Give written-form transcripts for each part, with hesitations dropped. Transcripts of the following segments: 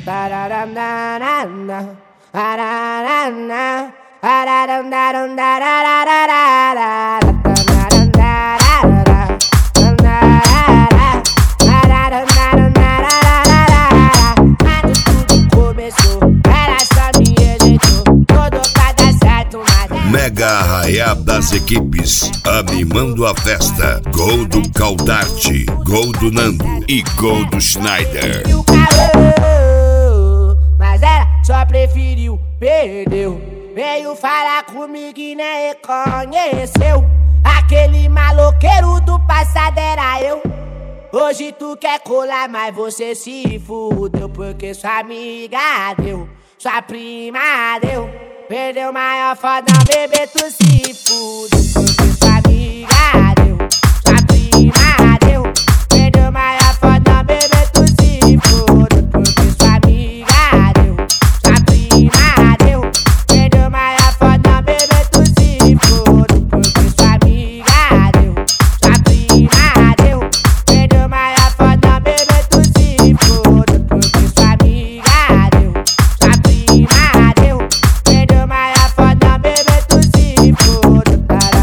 Mega Arraiá das equipes, animando a festa. Gol do Caldarte, gol do Nando e gol do Schneider. Mas era, só preferiu, perdeu. Veio falar comigo e nem reconheceu. Aquele maloqueiro do passado era eu. Hoje tu quer colar, mas você se fudeu. Porque sua amiga deu, sua prima deu. Perdeu maior foda, bebê, tu se fudeu. Porque sua amiga deu, sua prima deu. Perdeu maior foda, bebê, tu se fudeu. Porque sua amiga deu, sua prima deu. Perdeu maior foda, bebê, tu se fudeu. Porque sua amiga deu, sua prima deu. Perdeu maior foda, bebê, tu se fudeu. Porque sua amiga deu, sua prima deu. Perdeu maior foda, bebê, tu se fudeu.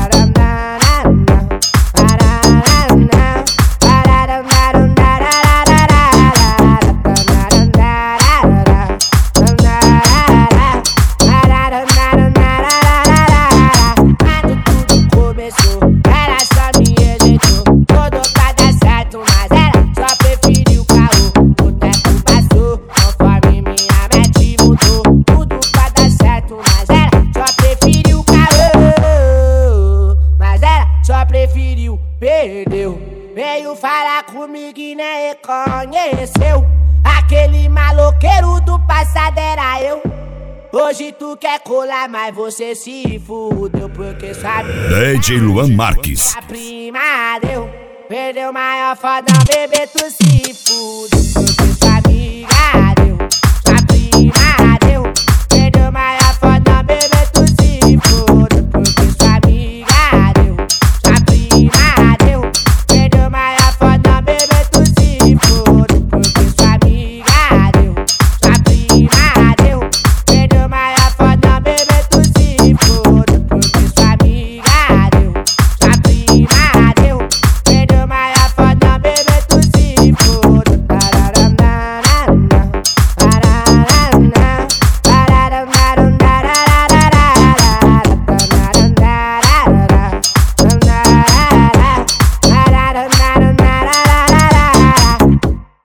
Quando tudo começou, ela só me rejeitou. Todo pra dar certo, mas ela só preferiu o caô. O tempo passou, conforme minha mente mudou. Tudo pra dar certo, mas ela só preferiu o caô. Mas ela só preferiu, perdeu. Veio falar comigo e nem reconheceu. Aquele maloqueiro do passado era eu. Hoje tu quer colar, mas você se fudeu. Porque sabe, DJ Luan Marques. a prima deu. Perdeu maior foda, bebê, tu se fudeu.